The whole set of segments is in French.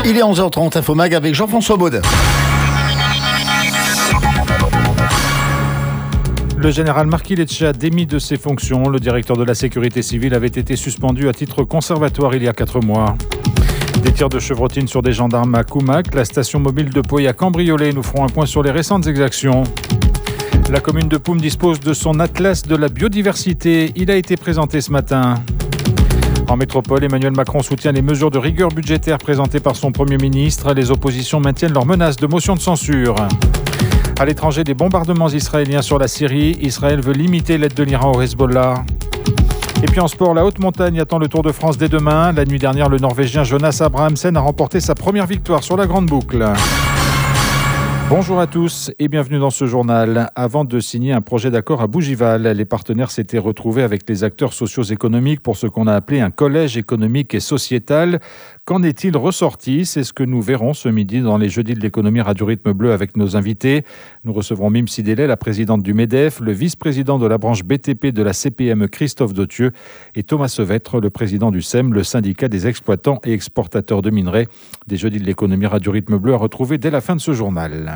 Il est 11h30, Infomag avec Jean-François Baudin. Le général Marky Leccia démis de ses fonctions. Le directeur de la sécurité civile avait été suspendu à titre conservatoire il y a 4 mois. Des tirs de chevrotine sur des gendarmes à Koumak. La station mobile de Pauillac cambriolée. Nous ferons un point sur les récentes exactions. La commune de Poum dispose de son atlas de la biodiversité. Il a été présenté ce matin. En métropole, Emmanuel Macron soutient les mesures de rigueur budgétaire présentées par son Premier ministre. Les oppositions maintiennent leurs menaces de motion de censure. À l'étranger, des bombardements israéliens sur la Syrie. Israël veut limiter l'aide de l'Iran au Hezbollah. Et puis en sport, la haute montagne attend le Tour de France dès demain. La nuit dernière, le Norvégien Jonas Abrahamsen a remporté sa première victoire sur la Grande Boucle. Bonjour à tous et bienvenue dans ce journal. Avant de signer un projet d'accord à Bougival, les partenaires s'étaient retrouvés avec les acteurs socio-économiques pour ce qu'on a appelé un collège économique et sociétal. Qu'en est-il ressorti ? C'est ce que nous verrons ce midi dans les Jeudis de l'économie Radio Rythme Bleu avec nos invités. Nous recevrons Mime Sidélé, la présidente du MEDEF, le vice-président de la branche BTP de la CPM Christophe Dautieux et Thomas Sevêtre, le président du SEM, le syndicat des exploitants et exportateurs de minerais. Des Jeudis de l'économie Radio Rythme Bleu à retrouver dès la fin de ce journal.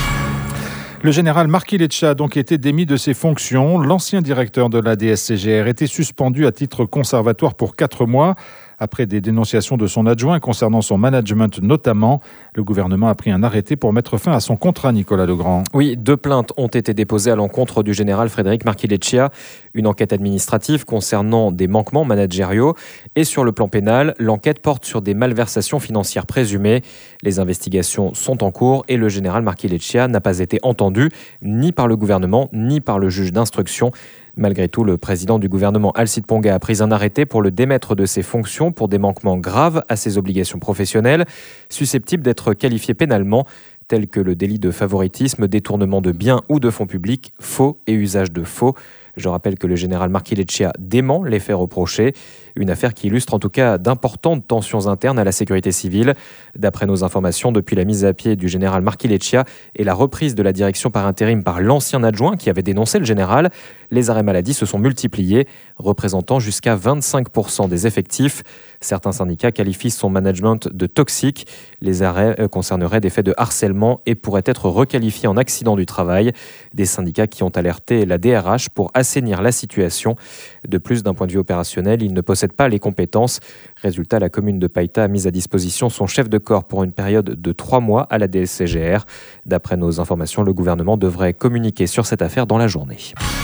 Le général Marky Leccia a donc été démis de ses fonctions. L'ancien directeur de la DSCGR était suspendu à titre conservatoire pour 4 mois. Après des dénonciations de son adjoint concernant son management notamment, le gouvernement a pris un arrêté pour mettre fin à son contrat, Nicolas Legrand. Oui, 2 plaintes ont été déposées à l'encontre du général Frédéric Marky Leccia. Une enquête administrative concernant des manquements managériaux. Et sur le plan pénal, l'enquête porte sur des malversations financières présumées. Les investigations sont en cours et le général Marky Leccia n'a pas été entendu ni par le gouvernement ni par le juge d'instruction. Malgré tout, le président du gouvernement, Alcide Ponga, a pris un arrêté pour le démettre de ses fonctions pour des manquements graves à ses obligations professionnelles, susceptibles d'être qualifiés pénalement, tels que le délit de favoritisme, détournement de biens ou de fonds publics, faux et usage de faux. Je rappelle que le général Marky Leccia dément les faits reprochés. Une affaire qui illustre en tout cas d'importantes tensions internes à la sécurité civile. D'après nos informations, depuis la mise à pied du général Marky Leccia et la reprise de la direction par intérim par l'ancien adjoint qui avait dénoncé le général, les arrêts maladie se sont multipliés, représentant jusqu'à 25% des effectifs. Certains syndicats qualifient son management de toxique. Les arrêts concerneraient des faits de harcèlement et pourraient être requalifiés en accident du travail. Des syndicats qui ont alerté la DRH pour assainir la situation. De plus, d'un point de vue opérationnel, il ne possède pas les compétences. Résultat, la commune de Païta a mis à disposition son chef de corps pour une période de 3 mois à la DSCGR. D'après nos informations, le gouvernement devrait communiquer sur cette affaire dans la journée.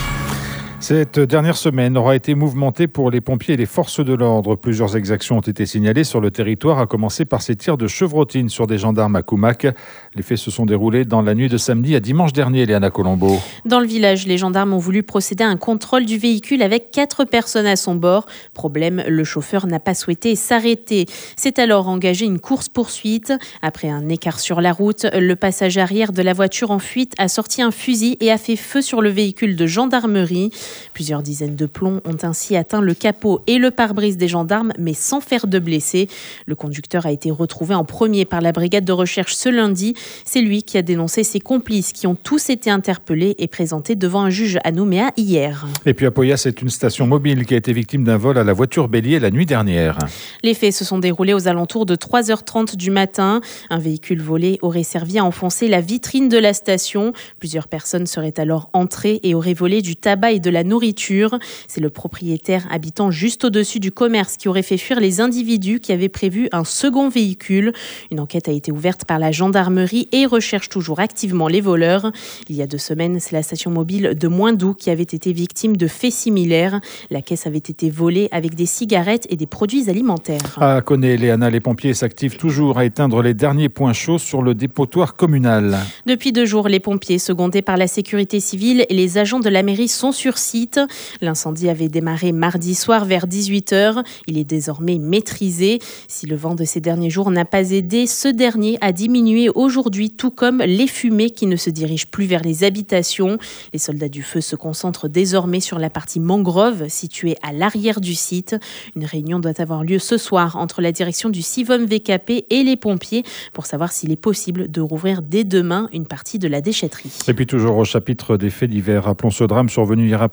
Cette dernière semaine aura été mouvementée pour les pompiers et les forces de l'ordre. Plusieurs exactions ont été signalées sur le territoire, à commencer par ces tirs de chevrotine sur des gendarmes à Koumak. Les faits se sont déroulés dans la nuit de samedi à dimanche dernier, Léana Colombo. Dans le village, les gendarmes ont voulu procéder à un contrôle du véhicule avec 4 personnes à son bord. Problème, le chauffeur n'a pas souhaité s'arrêter. C'est alors engagé une course-poursuite. Après un écart sur la route, le passager arrière de la voiture en fuite a sorti un fusil et a fait feu sur le véhicule de gendarmerie. Plusieurs dizaines de plombs ont ainsi atteint le capot et le pare-brise des gendarmes, mais sans faire de blessés. Le conducteur a été retrouvé en premier par la brigade de recherche ce lundi. C'est lui qui a dénoncé ses complices qui ont tous été interpellés et présentés devant un juge à Nouméa hier. Et puis à Pauillac, c'est une station mobile qui a été victime d'un vol à la voiture bélier la nuit dernière. Les faits se sont déroulés aux alentours de 3h30 du matin. Un véhicule volé aurait servi à enfoncer la vitrine de la station. Plusieurs personnes seraient alors entrées et auraient volé du tabac et de la nourriture. C'est le propriétaire habitant juste au-dessus du commerce qui aurait fait fuir les individus qui avaient prévu un second véhicule. Une enquête a été ouverte par la gendarmerie et recherche toujours activement les voleurs. Il y a 2 semaines, c'est la station mobile de Moindou qui avait été victime de faits similaires. La caisse avait été volée avec des cigarettes et des produits alimentaires. À Connay, Léana, les pompiers s'activent toujours à éteindre les derniers points chauds sur le dépotoir communal. Depuis 2 jours, les pompiers, secondés par la sécurité civile et les agents de la mairie sont sur site. L'incendie avait démarré mardi soir vers 18h. Il est désormais maîtrisé. Si le vent de ces derniers jours n'a pas aidé, ce dernier a diminué aujourd'hui, tout comme les fumées qui ne se dirigent plus vers les habitations. Les soldats du feu se concentrent désormais sur la partie mangrove située à l'arrière du site. Une réunion doit avoir lieu ce soir entre la direction du Sivom VKP et les pompiers pour savoir s'il est possible de rouvrir dès demain une partie de la déchetterie. Et puis toujours au chapitre des faits divers, rappelons ce drame survenu hier après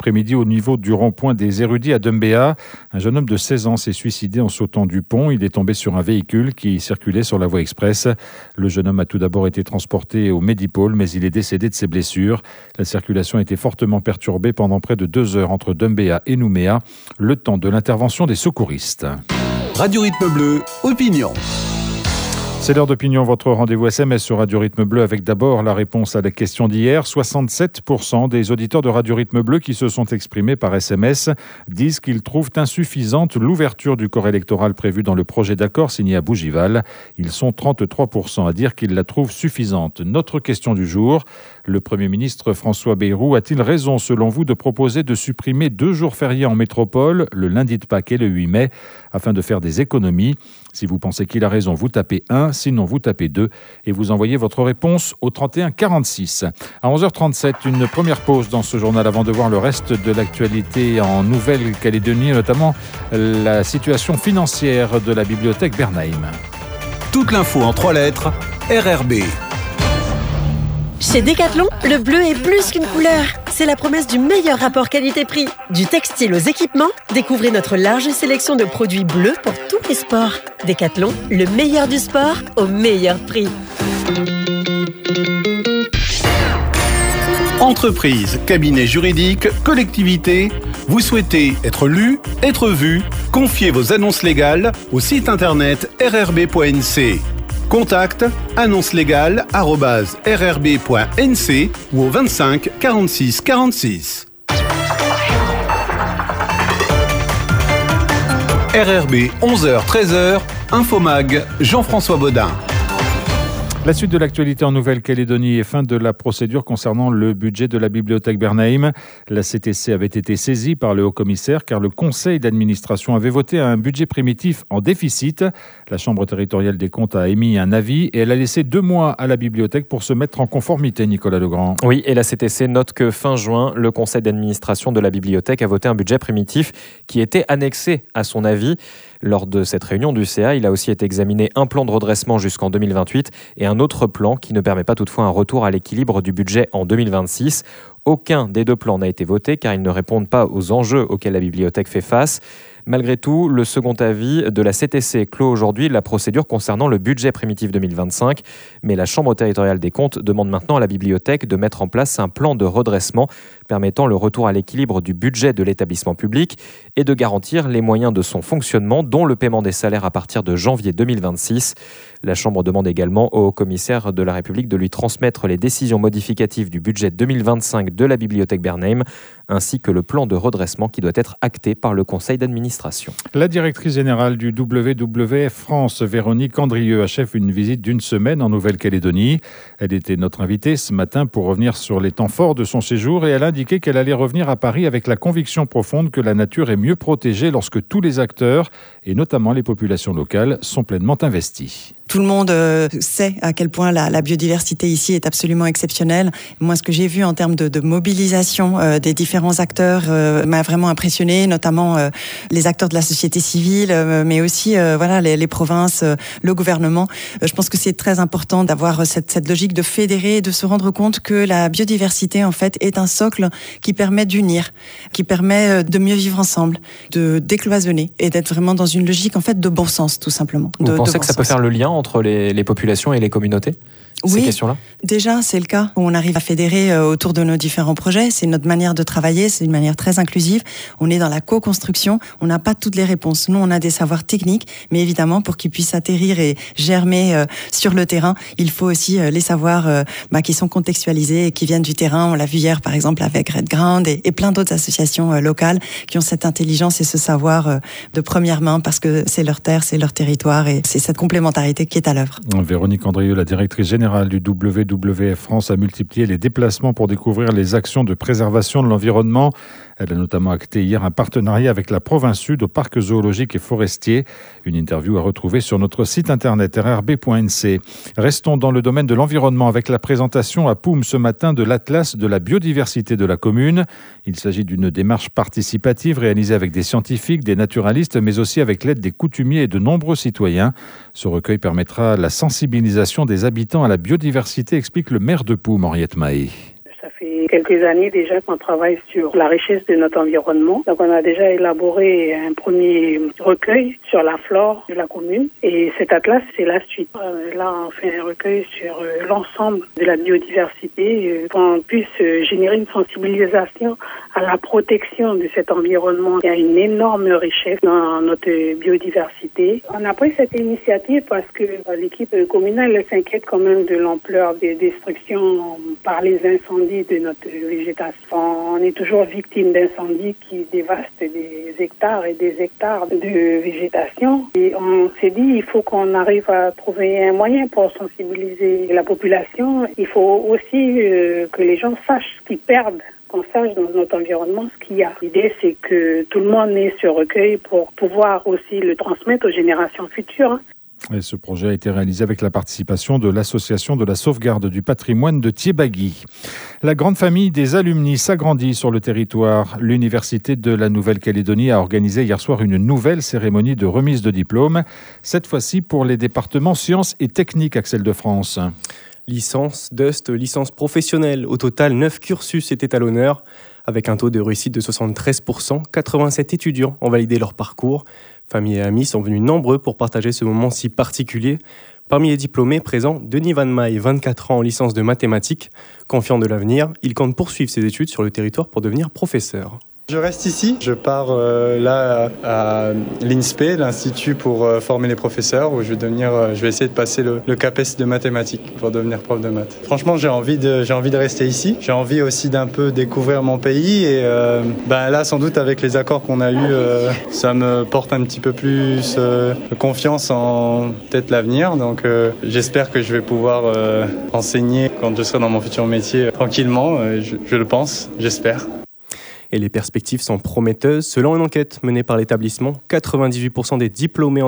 après-midi au niveau du rond-point des Érudits à Dumbéa. Un jeune homme de 16 ans s'est suicidé en sautant du pont. Il est tombé sur un véhicule qui circulait sur la voie express. Le jeune homme a tout d'abord été transporté au Medipôle, mais il est décédé de ses blessures. La circulation a été fortement perturbée pendant près de 2 heures entre Dumbéa et Nouméa, le temps de l'intervention des secouristes. Radio Rythme Bleu, opinion. C'est l'heure d'opinion, votre rendez-vous SMS sur Radio Rythme Bleu avec d'abord la réponse à la question d'hier. 67% des auditeurs de Radio Rythme Bleu qui se sont exprimés par SMS disent qu'ils trouvent insuffisante l'ouverture du corps électoral prévu dans le projet d'accord signé à Bougival. Ils sont 33% à dire qu'ils la trouvent suffisante. Notre question du jour, le Premier ministre François Bayrou a-t-il raison selon vous de proposer de supprimer 2 jours fériés en métropole, le lundi de Pâques et le 8 mai, afin de faire des économies? Si vous pensez qu'il a raison, vous tapez 1, sinon vous tapez 2 et vous envoyez votre réponse au 31 46. À 11h37, une première pause dans ce journal avant de voir le reste de l'actualité en Nouvelle-Calédonie, notamment la situation financière de la bibliothèque Bernheim. Toute l'info en 3 lettres, RRB. Chez Decathlon, le bleu est plus qu'une couleur. C'est la promesse du meilleur rapport qualité-prix. Du textile aux équipements, découvrez notre large sélection de produits bleus pour tous les sports. Decathlon, le meilleur du sport au meilleur prix. Entreprise, cabinet juridique, collectivité, vous souhaitez être lu, être vu? Confiez vos annonces légales au site internet rrb.nc. Contact annoncelégale@rrb.nc ou au 25 46 46. RRB 11h-13h, Infomag, Jean-François Baudin. La suite de l'actualité en Nouvelle-Calédonie et fin de la procédure concernant le budget de la bibliothèque Bernheim. La CTC avait été saisie par le haut-commissaire car le conseil d'administration avait voté un budget primitif en déficit. La Chambre territoriale des comptes a émis un avis et elle a laissé 2 mois à la bibliothèque pour se mettre en conformité, Nicolas Legrand. Oui, et la CTC note que fin juin, le conseil d'administration de la bibliothèque a voté un budget primitif qui était annexé à son avis. Lors de cette réunion du CA, il a aussi été examiné un plan de redressement jusqu'en 2028 et un autre plan qui ne permet pas toutefois un retour à l'équilibre du budget en 2026. Aucun des 2 plans n'a été voté car ils ne répondent pas aux enjeux auxquels la bibliothèque fait face. Malgré tout, le second avis de la CTC clôt aujourd'hui la procédure concernant le budget primitif 2025. Mais la Chambre territoriale des comptes demande maintenant à la bibliothèque de mettre en place un plan de redressement permettant le retour à l'équilibre du budget de l'établissement public et de garantir les moyens de son fonctionnement, dont le paiement des salaires à partir de janvier 2026. La Chambre demande également au commissaire de la République de lui transmettre les décisions modificatives du budget 2025 de la bibliothèque Bernheim, ainsi que le plan de redressement qui doit être acté par le conseil d'administration. La directrice générale du WWF France, Véronique Andrieux, achève une visite d'1 semaine en Nouvelle-Calédonie. Elle était notre invitée ce matin pour revenir sur les temps forts de son séjour et elle a indiqué qu'elle allait revenir à Paris avec la conviction profonde que la nature est mieux protégée lorsque tous les acteurs, et notamment les populations locales, sont pleinement investis. Tout le monde sait à quel point la biodiversité ici est absolument exceptionnelle. Moi, ce que j'ai vu en termes de mobilisation des différents acteurs m'a vraiment impressionné, notamment les acteurs de la société civile, mais aussi les provinces, le gouvernement. Je pense que c'est très important d'avoir cette logique de fédérer et de se rendre compte que la biodiversité, en fait, est un socle qui permet d'unir, qui permet de mieux vivre ensemble, de décloisonner et d'être vraiment dans une logique, en fait, de bon sens, tout simplement. Vous pensez que ça peut faire le lien entre les populations et les communautés ? Ces questions-là ? Déjà, c'est le cas. On arrive à fédérer autour de nos différents projets. C'est notre manière de travailler. C'est une manière très inclusive. On est dans la co-construction. On n'a pas toutes les réponses. Nous, on a des savoirs techniques, mais évidemment, pour qu'ils puissent atterrir et germer sur le terrain, il faut aussi les savoirs qui sont contextualisés et qui viennent du terrain. On l'a vu hier, par exemple, avec Red Ground et plein d'autres associations locales qui ont cette intelligence et ce savoir de première main parce que c'est leur terre, c'est leur territoire et c'est cette complémentarité qui est à l'œuvre. Véronique Andrieux, la directrice générale du WWF France, a multiplié les déplacements pour découvrir les actions de préservation de l'environnement. Elle a notamment acté hier un partenariat avec la province Sud au parc zoologique et forestier. Une interview à retrouver sur notre site internet rrb.nc. Restons dans le domaine de l'environnement avec la présentation à Poum ce matin de l'Atlas de la biodiversité de la commune. Il s'agit d'une démarche participative réalisée avec des scientifiques, des naturalistes, mais aussi avec l'aide des coutumiers et de nombreux citoyens. Ce recueil permettra la sensibilisation des habitants à la biodiversité, explique le maire de Poum, Henriette Mahé. Ça fait quelques années déjà qu'on travaille sur la richesse de notre environnement. Donc on a déjà élaboré un premier recueil sur la flore de la commune et cet atlas c'est la suite. Là on fait un recueil sur l'ensemble de la biodiversité pour qu'on puisse générer une sensibilisation à la protection de cet environnement. Il y a une énorme richesse dans notre biodiversité. On a pris cette initiative parce que l'équipe communale s'inquiète quand même de l'ampleur des destructions par les incendies de notre végétation. On est toujours victime d'incendies qui dévastent des hectares et des hectares de végétation. Et on s'est dit, il faut qu'on arrive à trouver un moyen pour sensibiliser la population. Il faut aussi que les gens sachent ce qu'ils perdent, qu'on sache dans notre environnement ce qu'il y a. L'idée, c'est que tout le monde ait ce recueil pour pouvoir aussi le transmettre aux générations futures. Et ce projet a été réalisé avec la participation de l'Association de la sauvegarde du patrimoine de Thiébagui. La grande famille des alumni s'agrandit sur le territoire. L'Université de la Nouvelle-Calédonie a organisé hier soir une nouvelle cérémonie de remise de diplôme, cette fois-ci pour les départements sciences et techniques, Axel de France. Licence, DUST, licence professionnelle. Au total, 9 cursus étaient à l'honneur. Avec un taux de réussite de 73%, 87 étudiants ont validé leur parcours. Familles et amis sont venus nombreux pour partager ce moment si particulier. Parmi les diplômés présents, Denis Van Maille, 24 ans en licence de mathématiques. Confiant de l'avenir, il compte poursuivre ses études sur le territoire pour devenir professeur. Je reste ici, je pars là à l'INSPE, l'Institut pour former les professeurs, où je vais essayer de passer le CAPES de mathématiques pour devenir prof de maths. Franchement, j'ai envie de rester ici. J'ai envie aussi d'un peu découvrir mon pays et là, sans doute avec les accords qu'on a eus, ça me porte un petit peu plus confiance en peut-être l'avenir. Donc j'espère que je vais pouvoir enseigner quand je serai dans mon futur métier tranquillement. Je le pense, j'espère. Et les perspectives sont prometteuses. Selon une enquête menée par l'établissement, 98% des diplômés en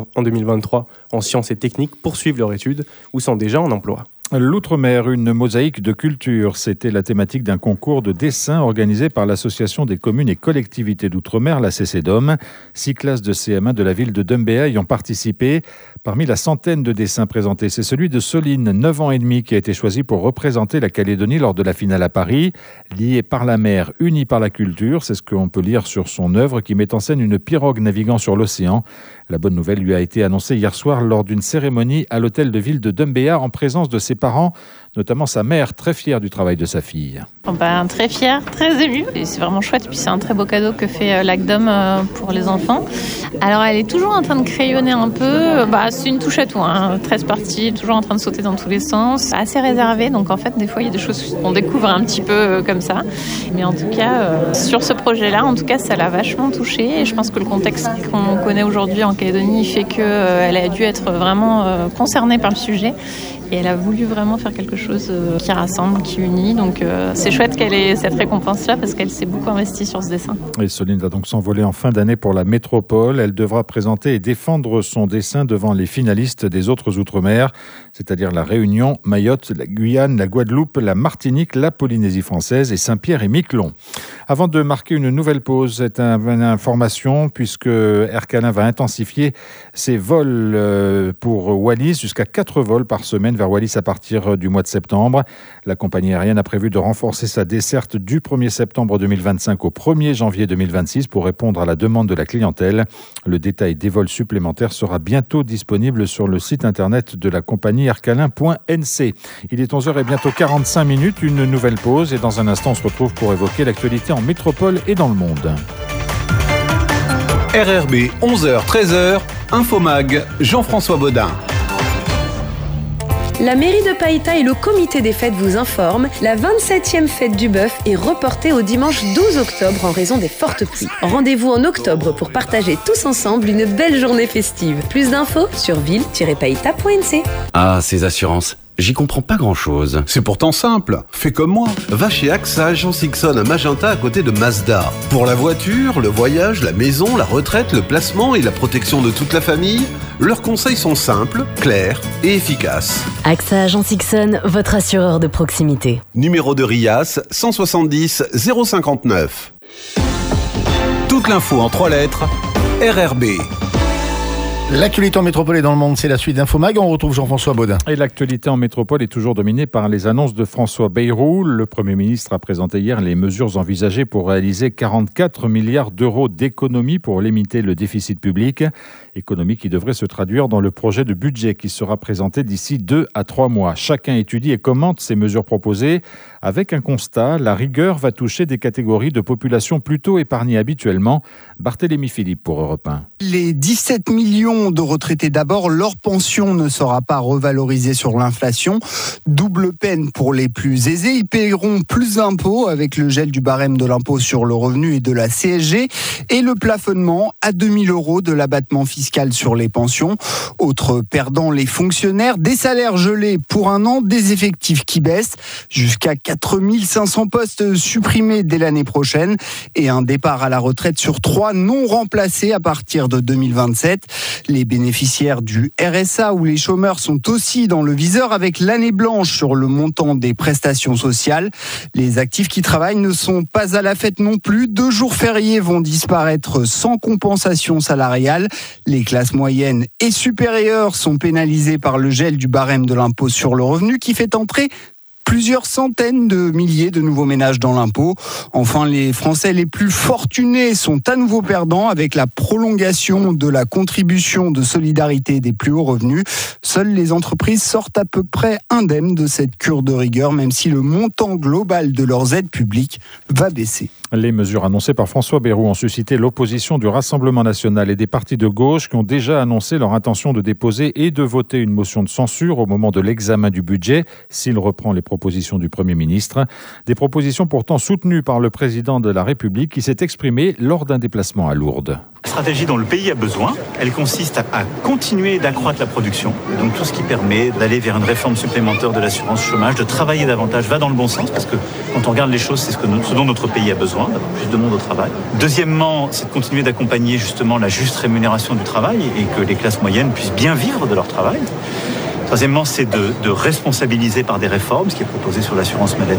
2023 en sciences et techniques poursuivent leurs études ou sont déjà en emploi. L'Outre-mer, une mosaïque de culture. C'était la thématique d'un concours de dessin organisé par l'Association des communes et collectivités d'Outre-mer, la CCDOM. 6 classes de CM1 de la ville de Dumbéa y ont participé. Parmi la centaine de dessins présentés, c'est celui de Soline, 9 ans et demi, qui a été choisi pour représenter la Calédonie lors de la finale à Paris. Lié par la mer, uni par la culture, c'est ce qu'on peut lire sur son œuvre qui met en scène une pirogue naviguant sur l'océan. La bonne nouvelle lui a été annoncée hier soir lors d'une cérémonie à l'hôtel de ville de Dumbéa en présence de ses parents, notamment sa mère, très fière du travail de sa fille. Très fière, très émue. Et c'est vraiment chouette. Puis c'est un très beau cadeau que fait l'ACDOM pour les enfants. Alors elle est toujours en train de crayonner un peu. C'est une touche à tout, très sportive, toujours en train de sauter dans tous les sens. Assez réservée, donc en fait des fois il y a des choses qu'on découvre un petit peu comme ça. Mais en tout cas, sur ce projet-là, en tout cas ça l'a vachement touchée. Et je pense que le contexte qu'on connaît aujourd'hui en Calédonie fait qu'elle a dû être vraiment concernée par le sujet. Et elle a voulu vraiment faire quelque chose qui rassemble, qui unit. Donc c'est chouette qu'elle ait cette récompense-là parce qu'elle s'est beaucoup investie sur ce dessin. Et Soline va donc s'envoler en fin d'année pour la métropole. Elle devra présenter et défendre son dessin devant les finalistes des autres Outre-mer, c'est-à-dire la Réunion, Mayotte, la Guyane, la Guadeloupe, la Martinique, la Polynésie française et Saint-Pierre et Miquelon. Avant de marquer une nouvelle pause, c'est une information puisque Air Calin va intensifier ses vols pour Wallis, jusqu'à 4 vols par semaine vers Wallis à partir du mois de septembre. La compagnie aérienne a prévu de renforcer sa desserte du 1er septembre 2025 au 1er janvier 2026 pour répondre à la demande de la clientèle. Le détail des vols supplémentaires sera bientôt disponible sur le site internet de la compagnie aircalin.nc. Il est 11h et bientôt 45 minutes, une nouvelle pause et dans un instant on se retrouve pour évoquer l'actualité en métropole et dans le monde. RRB 11h-13h, Infomag, Jean-François Baudin. La mairie de Païta et le comité des fêtes vous informent, la 27e fête du bœuf est reportée au dimanche 12 octobre en raison des fortes pluies. Rendez-vous en octobre pour partager tous ensemble une belle journée festive. Plus d'infos sur ville-païta.nc. Ah, ces assurances. J'y comprends pas grand-chose. C'est pourtant simple. Fais comme moi. Va chez AXA Agence Ixon à Magenta à côté de Mazda. Pour la voiture, le voyage, la maison, la retraite, le placement et la protection de toute la famille, leurs conseils sont simples, clairs et efficaces. AXA Agence Ixon, votre assureur de proximité. Numéro de RIAS 170 059. Toute l'info en 3 lettres, RRB. L'actualité en métropole et dans le monde, c'est la suite d'Infomag. On retrouve Jean-François Baudin. Et l'actualité en métropole est toujours dominée par les annonces de François Bayrou. Le Premier ministre a présenté hier les mesures envisagées pour réaliser 44 milliards d'euros d'économies pour limiter le déficit public. Économie qui devrait se traduire dans le projet de budget qui sera présenté d'ici 2 à 3 mois. Chacun étudie et commente ces mesures proposées avec un constat. La rigueur va toucher des catégories de population plutôt épargnées habituellement. Barthélémy Philippe pour Europe 1. Les 17 millions de retraités d'abord, leur pension ne sera pas revalorisée sur l'inflation. Double peine pour les plus aisés. Ils paieront plus d'impôts avec le gel du barème de l'impôt sur le revenu et de la CSG et le plafonnement à 2 000 € de l'abattement fiscal sur les pensions. Autres perdants, les fonctionnaires, des salaires gelés pour un an, des effectifs qui baissent jusqu'à 4 500 postes supprimés dès l'année prochaine et un départ à la retraite sur 3 non remplacés à partir de 2027. Les bénéficiaires du RSA ou les chômeurs sont aussi dans le viseur avec l'année blanche sur le montant des prestations sociales. Les actifs qui travaillent ne sont pas à la fête non plus. 2 jours fériés vont disparaître sans compensation salariale. Les classes moyennes et supérieures sont pénalisées par le gel du barème de l'impôt sur le revenu qui fait entrer plusieurs centaines de milliers de nouveaux ménages dans l'impôt. Enfin, les Français les plus fortunés sont à nouveau perdants avec la prolongation de la contribution de solidarité des plus hauts revenus. Seules les entreprises sortent à peu près indemnes de cette cure de rigueur, même si le montant global de leurs aides publiques va baisser. Les mesures annoncées par François Bayrou ont suscité l'opposition du Rassemblement national et des partis de gauche qui ont déjà annoncé leur intention de déposer et de voter une motion de censure au moment de l'examen du budget, s'il reprend les propositions du Premier ministre. Des propositions pourtant soutenues par le président de la République qui s'est exprimé lors d'un déplacement à Lourdes. La stratégie dont le pays a besoin, elle consiste à continuer d'accroître la production. Donc tout ce qui permet d'aller vers une réforme supplémentaire de l'assurance chômage, de travailler davantage, va dans le bon sens parce que quand on regarde les choses, c'est ce dont notre pays a besoin, d'avoir plus de monde au travail. Deuxièmement, c'est de continuer d'accompagner justement la juste rémunération du travail et que les classes moyennes puissent bien vivre de leur travail. Troisièmement, c'est de responsabiliser par des réformes, ce qui est proposé sur l'assurance maladie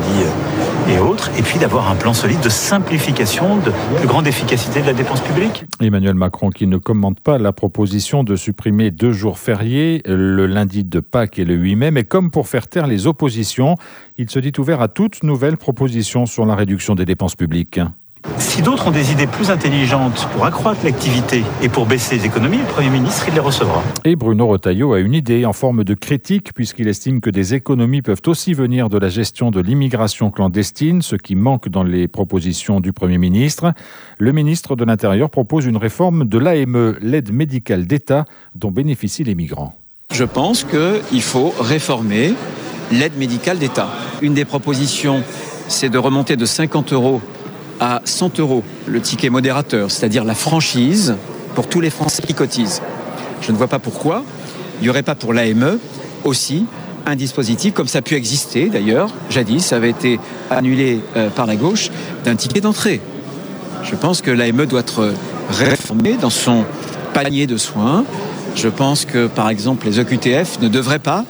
et autres, et puis d'avoir un plan solide de simplification, de plus grande efficacité de la dépense publique. Emmanuel Macron qui ne commente pas la proposition de supprimer 2 jours fériés, le lundi de Pâques et le 8 mai, mais comme pour faire taire les oppositions, il se dit ouvert à toute nouvelle proposition sur la réduction des dépenses publiques. Si d'autres ont des idées plus intelligentes pour accroître l'activité et pour baisser les économies, le Premier ministre, il les recevra. Et Bruno Retailleau a une idée en forme de critique puisqu'il estime que des économies peuvent aussi venir de la gestion de l'immigration clandestine, ce qui manque dans les propositions du Premier ministre. Le ministre de l'Intérieur propose une réforme de l'AME, l'aide médicale d'État dont bénéficient les migrants. Je pense qu'il faut réformer l'aide médicale d'État. Une des propositions, c'est de remonter de 50 € à 100 € le ticket modérateur, c'est-à-dire la franchise pour tous les Français qui cotisent. Je ne vois pas pourquoi il n'y aurait pas pour l'AME aussi un dispositif, comme ça a pu exister d'ailleurs, jadis, ça avait été annulé par la gauche, d'un ticket d'entrée. Je pense que l'AME doit être réformée dans son panier de soins. Je pense que, par exemple, les EQTF ne devraient pas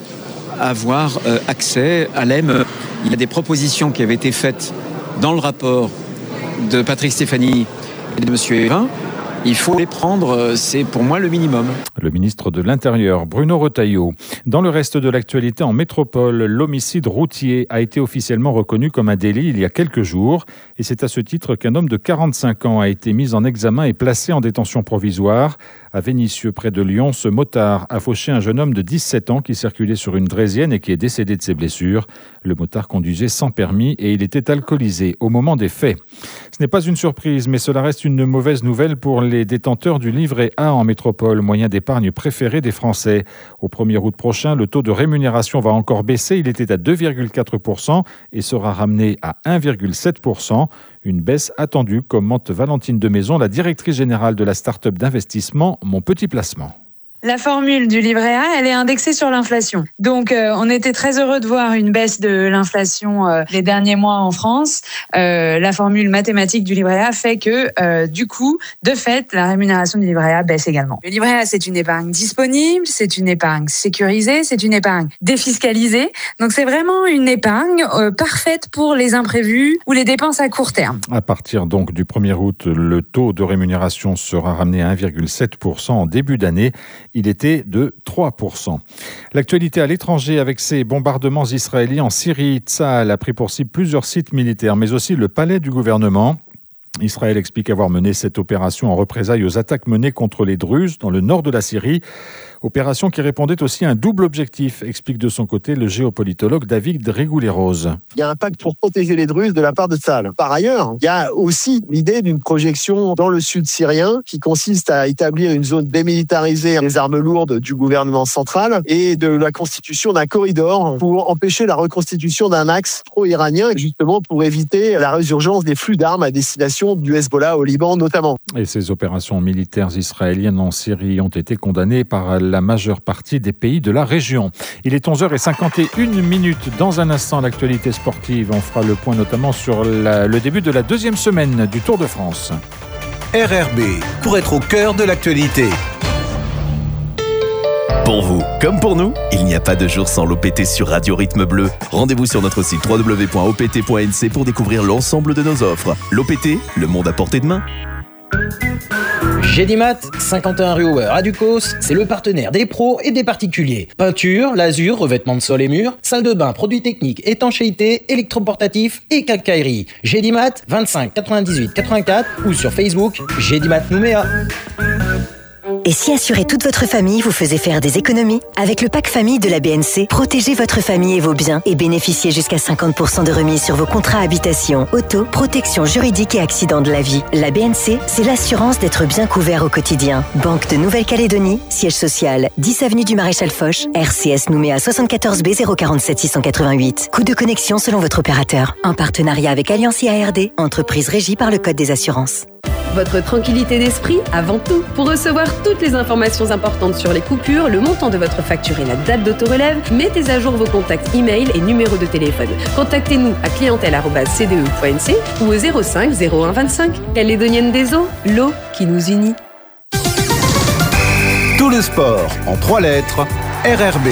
avoir accès à l'AME. Il y a des propositions qui avaient été faites dans le rapport de Patrick Stéphanie et de M. Evin, il faut les prendre, c'est pour moi le minimum. Le ministre de l'Intérieur, Bruno Retailleau. Dans le reste de l'actualité en métropole, l'homicide routier a été officiellement reconnu comme un délit il y a quelques jours. Et c'est à ce titre qu'un homme de 45 ans a été mis en examen et placé en détention provisoire. À Vénissieux, près de Lyon, ce motard a fauché un jeune homme de 17 ans qui circulait sur une draisienne et qui est décédé de ses blessures. Le motard conduisait sans permis et il était alcoolisé au moment des faits. Ce n'est pas une surprise, mais cela reste une mauvaise nouvelle pour les détenteurs du livret A en métropole, moyen d'épargne préféré des Français. Au 1er août prochain, le taux de rémunération va encore baisser. Il était à 2,4% et sera ramené à 1,7%. Une baisse attendue, commente Valentine Demaison, la directrice générale de la start-up d'investissement Mon Petit Placement. La formule du livret A, elle est indexée sur l'inflation. Donc, on était très heureux de voir une baisse de l'inflation les derniers mois en France. La formule mathématique du livret A fait que, du coup, de fait, la rémunération du livret A baisse également. Le livret A, c'est une épargne disponible, c'est une épargne sécurisée, c'est une épargne défiscalisée. Donc, c'est vraiment une épargne parfaite pour les imprévus ou les dépenses à court terme. À partir donc du 1er août, le taux de rémunération sera ramené à 1,7% en début d'année. Il était de 3%. L'actualité à l'étranger avec ces bombardements israéliens en Syrie. Tsahal a pris pour cible plusieurs sites militaires, mais aussi le palais du gouvernement. Israël explique avoir mené cette opération en représailles aux attaques menées contre les Druzes dans le nord de la Syrie. Opération qui répondait aussi à un double objectif, explique de son côté le géopolitologue David Reguleros. Il y a un pacte pour protéger les Druzes de la part de Tsahal. Par ailleurs, il y a aussi l'idée d'une projection dans le sud syrien qui consiste à établir une zone démilitarisée des armes lourdes du gouvernement central et de la constitution d'un corridor pour empêcher la reconstitution d'un axe pro-iranien, justement pour éviter la résurgence des flux d'armes à destination du Hezbollah au Liban notamment. Et ces opérations militaires israéliennes en Syrie ont été condamnées par la majeure partie des pays de la région. Il est 11h51. Dans un instant, l'actualité sportive. On fera le point notamment sur le début de la deuxième semaine du Tour de France. RRB, pour être au cœur de l'actualité. Pour vous, comme pour nous, il n'y a pas de jour sans l'OPT sur Radio Rythme Bleu. Rendez-vous sur notre site www.opt.nc pour découvrir l'ensemble de nos offres. L'OPT, le monde à portée de main. Gédimat, 51 rue Hauer à Ducos, c'est le partenaire des pros et des particuliers. Peinture, lasure, revêtement de sol et murs, salle de bain, produits techniques, étanchéité, électroportatif et quincaillerie. Gédimat, 25 98 84 ou sur Facebook, Gédimat Nouméa. Et si assurer toute votre famille vous faisait faire des économies? Avec le pack famille de la BNC, protégez votre famille et vos biens et bénéficiez jusqu'à 50% de remise sur vos contrats habitation, auto, protection juridique et accident de la vie. La BNC, c'est l'assurance d'être bien couvert au quotidien. Banque de Nouvelle-Calédonie, siège social, 10 avenue du Maréchal Foch, RCS Nouméa 74B 047 688. Coût de connexion selon votre opérateur. En partenariat avec Alliance IARD, entreprise régie par le Code des assurances. Votre tranquillité d'esprit avant tout. Pour recevoir toutes les informations importantes sur les coupures, le montant de votre facture et la date d'autorelève, mettez à jour vos contacts e-mail et numéros de téléphone. Contactez-nous à clientèle@cde.nc ou au 05 01 25. Calédonienne des eaux, l'eau qui nous unit. Tout le sport en 3 lettres, RRB.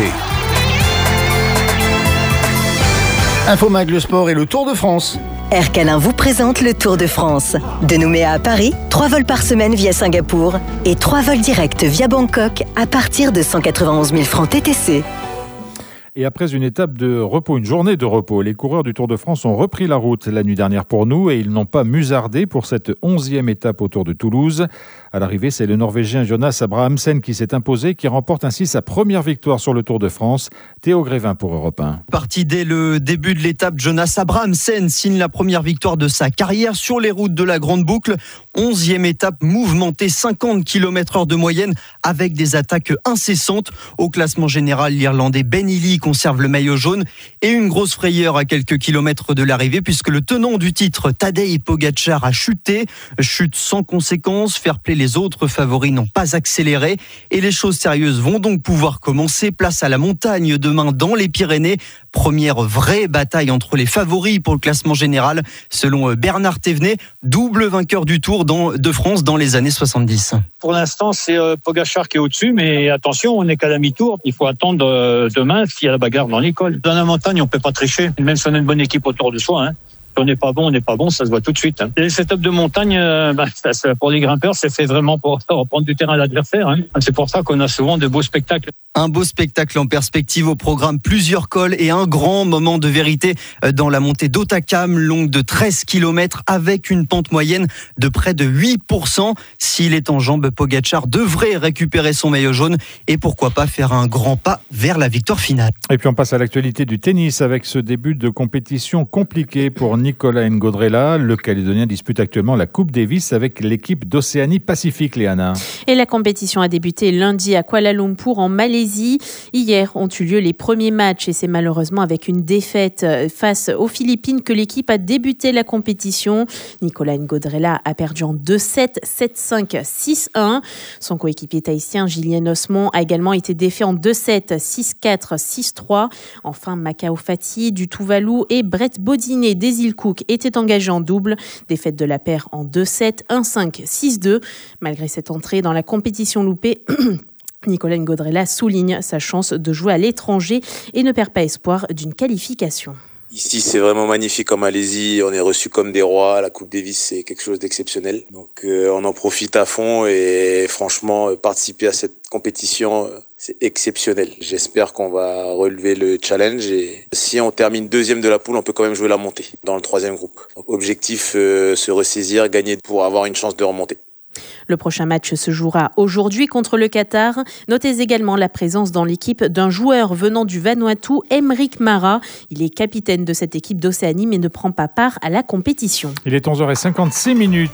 Infomag, le sport et le Tour de France. Air Calin vous présente le Tour de France. De Nouméa à Paris, 3 vols par semaine via Singapour et 3 vols directs via Bangkok à partir de 191 000 francs TTC. Et après une étape de repos, une journée de repos, les coureurs du Tour de France ont repris la route la nuit dernière pour nous et ils n'ont pas musardé pour cette 11e étape autour de Toulouse. À l'arrivée, c'est le Norvégien Jonas Abrahamsen qui s'est imposé, qui remporte ainsi sa première victoire sur le Tour de France. Théo Grévin pour Europe 1. Parti dès le début de l'étape, Jonas Abrahamsen signe la première victoire de sa carrière sur les routes de la Grande Boucle. 11e étape mouvementée, 50 km/h de moyenne avec des attaques incessantes. Au classement général, l'Irlandais Ben Healy conserve le maillot jaune et une grosse frayeur à quelques kilomètres de l'arrivée puisque le tenant du titre, Tadej Pogačar, a chuté. Chute sans conséquence, fair play, les autres favoris n'ont pas accéléré et les choses sérieuses vont donc pouvoir commencer. Place à la montagne demain dans les Pyrénées. Première vraie bataille entre les favoris pour le classement général selon Bernard Thévenet, double vainqueur du Tour de France dans les années 70. Pour l'instant, c'est Pogačar qui est au-dessus, mais attention, on n'est qu'à la mi-tour. Il faut attendre demain s'il y a la bagarre dans l'école. Dans la montagne, on peut pas tricher, même si on a une bonne équipe autour de soi. Si on n'est pas bon, ça se voit tout de suite. Les setups de montagne, pour les grimpeurs, c'est fait vraiment pour reprendre du terrain à l'adversaire. C'est pour ça qu'on a souvent de beaux spectacles. Un beau spectacle en perspective au programme, plusieurs cols et un grand moment de vérité dans la montée d'Otakam, longue de 13 km avec une pente moyenne de près de 8%. S'il est en jambes, Pogačar devrait récupérer son maillot jaune et pourquoi pas faire un grand pas vers la victoire finale. Et puis on passe à l'actualité du tennis avec ce début de compétition compliqué pour Nicolas Ngodrella. Le Calédonien dispute actuellement la Coupe Davis avec l'équipe d'Océanie-Pacifique, Léana. Et la compétition a débuté lundi à Kuala Lumpur en Malaisie. Hier ont eu lieu les premiers matchs et c'est malheureusement avec une défaite face aux Philippines que l'équipe a débuté la compétition. Nicolas Ngodrella a perdu en 2-7, 7-5, 6-1. Son coéquipier tahitien Julien Osmond a également été défait en 2-7, 6-4, 6-3. Enfin, Macao Fati du Tuvalu et Brett Bodinet des îles Cook étaient engagés en double. Défaite de la paire en 2-7, 1-5, 6-2. Malgré cette entrée dans la compétition loupée, Nicolas Ngodrella souligne sa chance de jouer à l'étranger et ne perd pas espoir d'une qualification. Ici, c'est vraiment magnifique en Malaisie. On est reçus comme des rois. La Coupe Davis, c'est quelque chose d'exceptionnel. Donc, on en profite à fond et franchement, participer à cette compétition, c'est exceptionnel. J'espère qu'on va relever le challenge et si on termine deuxième de la poule, on peut quand même jouer la montée dans le troisième groupe. Donc, objectif, se ressaisir, gagner pour avoir une chance de remonter. Le prochain match se jouera aujourd'hui contre le Qatar. Notez également la présence dans l'équipe d'un joueur venant du Vanuatu, Emeric Mara. Il est capitaine de cette équipe d'Océanie mais ne prend pas part à la compétition. Il est 11h56.